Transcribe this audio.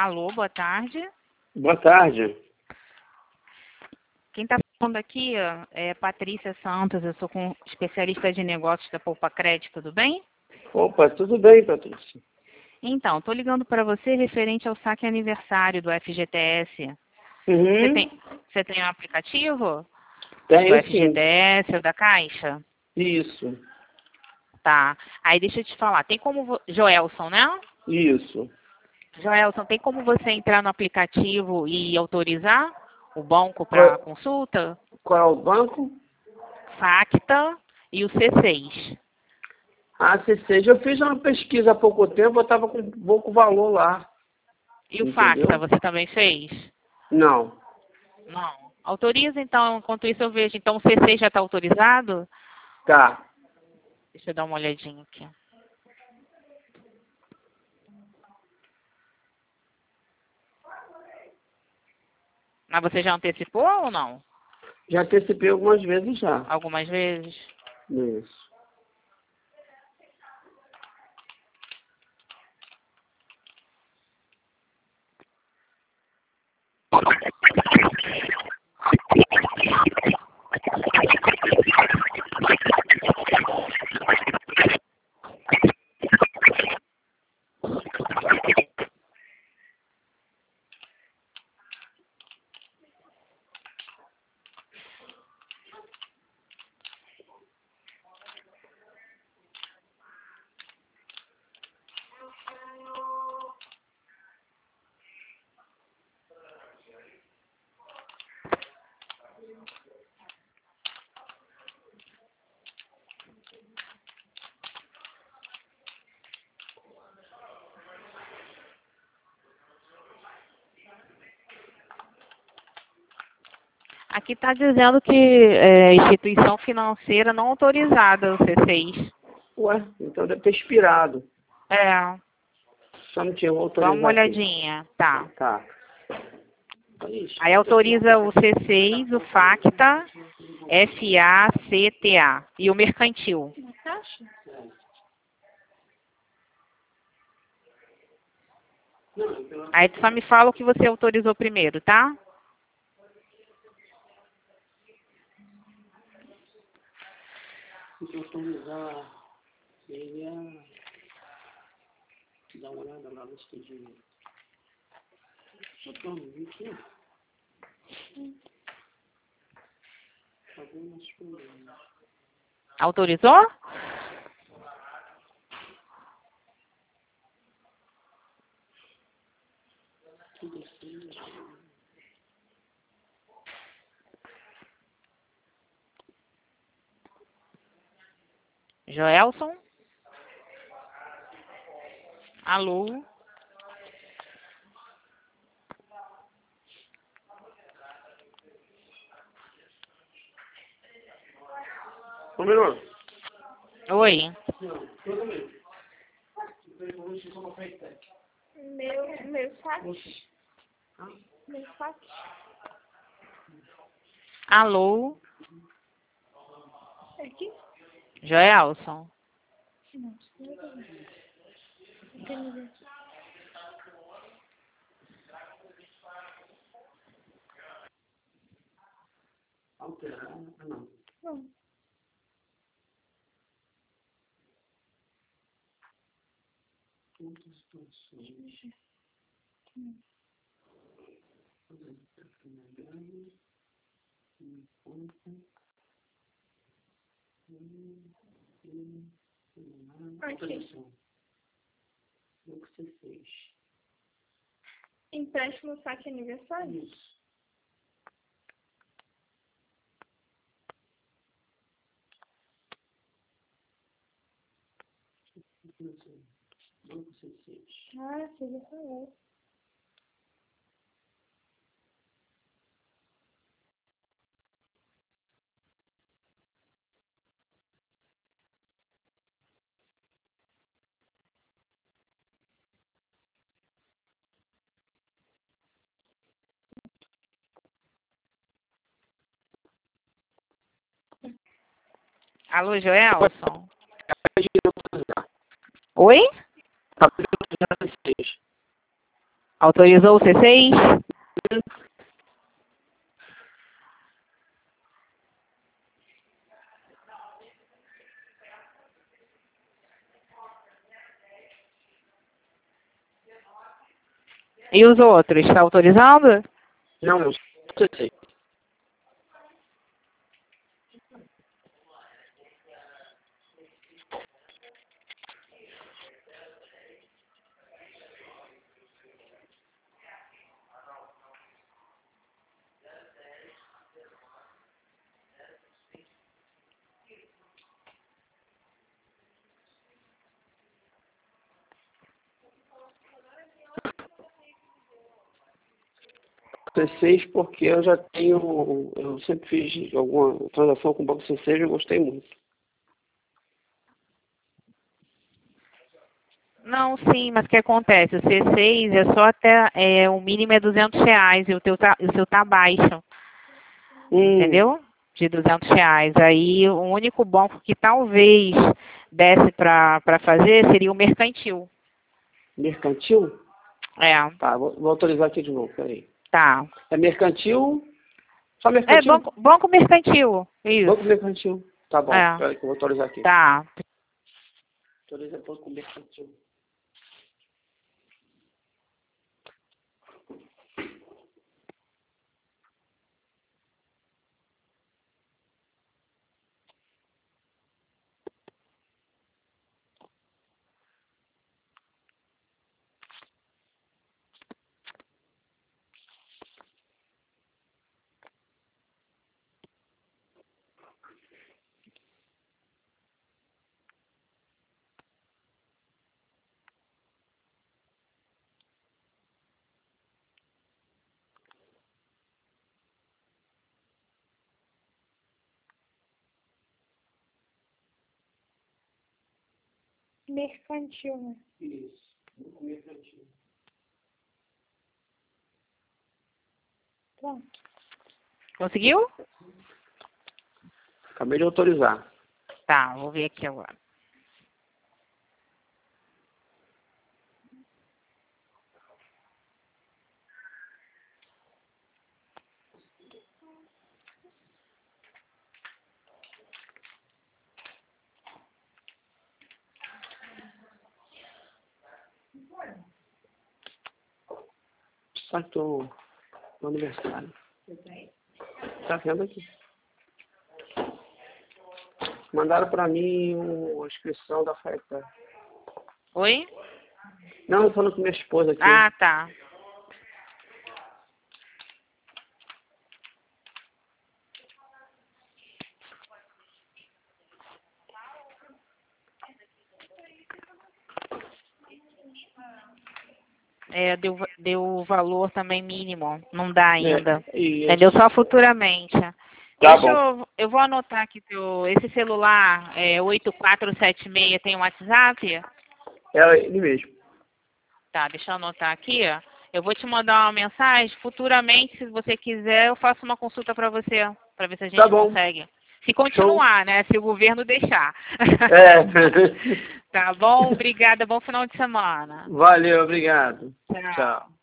Alô, boa tarde. Boa tarde. Quem está falando aqui é Patrícia Santos, eu sou especialista de negócios da Poupa Crédito, tudo bem? Opa, tudo bem, Patrícia? Então, estou ligando para você referente ao saque aniversário do FGTS. Uhum. Você tem um aplicativo? Tenho Do sim. FGTS ou da Caixa? Isso. Tá. Aí deixa eu te falar, tem como... Joelson, né? Isso. Joelson, tem como você entrar no aplicativo e autorizar o banco para Qual, consulta? qual é o banco? Facta e o C6. A C6. Eu fiz uma pesquisa há pouco tempo, eu estava com pouco valor lá. E o Entendeu? Facta, você também fez? Não. Não. Autoriza, então, enquanto isso eu vejo. Então, o C6 já está autorizado? Tá. Deixa eu dar uma olhadinha aqui. Mas você já antecipou ou não? Já antecipei algumas vezes já. Algumas vezes? Isso. Aqui está dizendo que instituição financeira não autorizada, o C6. Ué, então deve ter expirado. É, Só não tinha dá uma autorizar aqui. olhadinha. Tá. Tá. Ixi. Aí autoriza o C6, o Facta, FACTA e o mercantil. Aí tu só me fala o que você autorizou primeiro, tá? Se autorizar, seria... Dá uma olhada lá, lista de... Aqui. Algumas problemas. Autorizou? Joelson? Alô? Um minuto. Oi? Meu saque. Meu saque. Alô? Aqui? Joelson? Não, não. Alterar? Ah, não. Não. Outras situações. Aqui. Banco C6. Empréstimo saque aniversário? Isso. Banco C6. Ah, você já falou. Alô, Joelson? Oi? Tá pedindo C6. Autorizou o C6? E os outros, está autorizando? Não, eu sei. C6 porque eu já tenho, eu sempre fiz alguma transação com o banco C6 e eu gostei muito. Não, sim, mas o que acontece? O C6 é só até, o mínimo é R$200 e o seu tá baixo, entendeu? De R$200. Aí o único banco que talvez desse para fazer seria o mercantil. Mercantil? É. Tá, vou autorizar aqui de novo, peraí. Tá. É mercantil? Só mercantil? Banco mercantil. Isso. Banco mercantil. Tá bom, É. peraí que eu vou autorizar aqui. Tá. Autoriza banco mercantil. Mercantil, né? Isso, banco mercantil. Pronto. Conseguiu? Acabei de autorizar. Tá, vou ver aqui agora. Só que no aniversário. Tá vendo aqui? Mandaram pra mim a inscrição da festa. Oi? Não, eu falando com minha esposa aqui. Ah, tá. Deu o valor também mínimo. Não dá ainda. Entendeu? Só futuramente. Tá bom. Eu vou anotar aqui esse celular 8476 tem um WhatsApp? É ele mesmo. Tá, deixa eu anotar aqui, ó. Eu vou te mandar uma mensagem. Futuramente, se você quiser, eu faço uma consulta para você, para ver se a gente consegue. Se continuar, né? Se o governo deixar. É. Tá bom? Obrigada. Bom final de semana. Valeu, obrigado. Tchau. Tchau.